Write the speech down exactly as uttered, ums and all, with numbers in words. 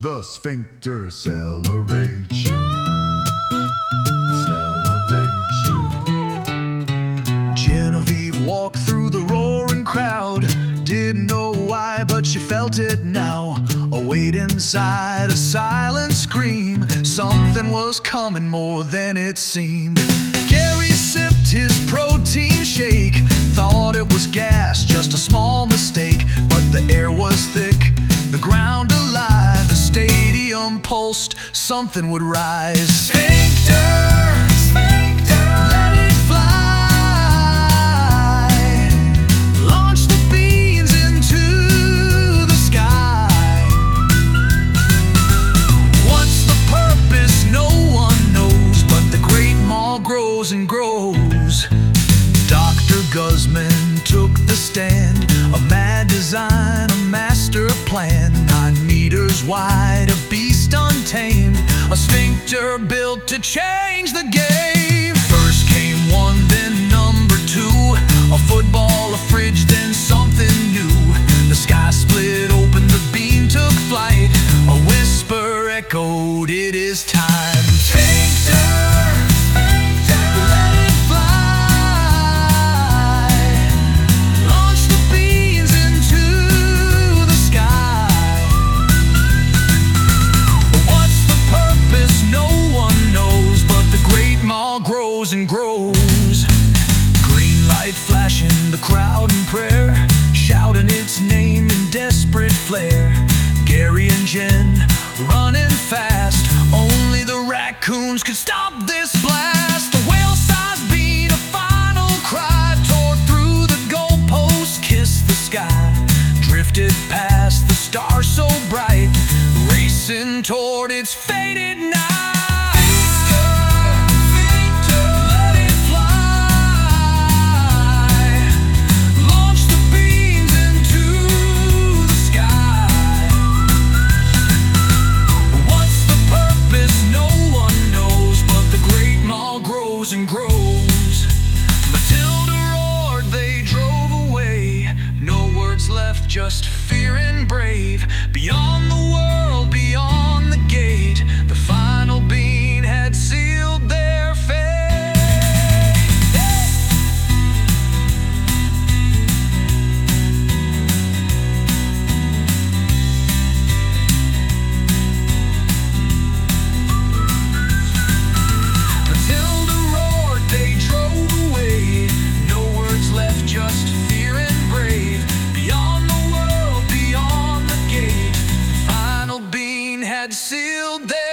The sphincter celebrates you. Celebrates you. Genevieve walked through the roaring crowd. Didn't know why, but she felt it now. A weight inside, a silent scream. Something was coming more than it seemed. Gary sipped his protein shake. Thought it was gas, just a small mistake. But the air was thick, the ground alive, the stadium pulsed, something would rise. Sphincter, sphincter, let it fly. Launch the beans into the sky. What's the purpose? No one knows, but the great maw grows and grows. Doctor Guzman took the stand, a mad design, a master plan. Nine meters wide, a beast untamed, a sphincter built to change the game. First came one, then number two, a football, a fridge, then something new. The sky split open, the beam took flight, a whisper echoed, it is time. Sphincter, sphincter, let it fly. Launch the beans into the sky. What's the purpose? No one knows, but the great maw grows and grows. Green light flashing, the crowd in prayer, shouting its name in desperate flair. Gary and Jen running fast, only the raccoons could stop this blast. The whale-sized beat, a final cry, tore through the goalpost, kissed the sky, drifted past the stars so bright, racing toward its fated night. Sphincter, let it fly. Launch the beans into the sky. What's the purpose? No one knows, but the great maw grows and grows. Matilda roared, they drove away. No words left, just fear and brave. Beyond the world, beyond the gate, the final bean had sealed their fate. Matilda roared, they drove away. No words left, just fear and brave. Beyond the world, beyond the gate, the final bean had sealed their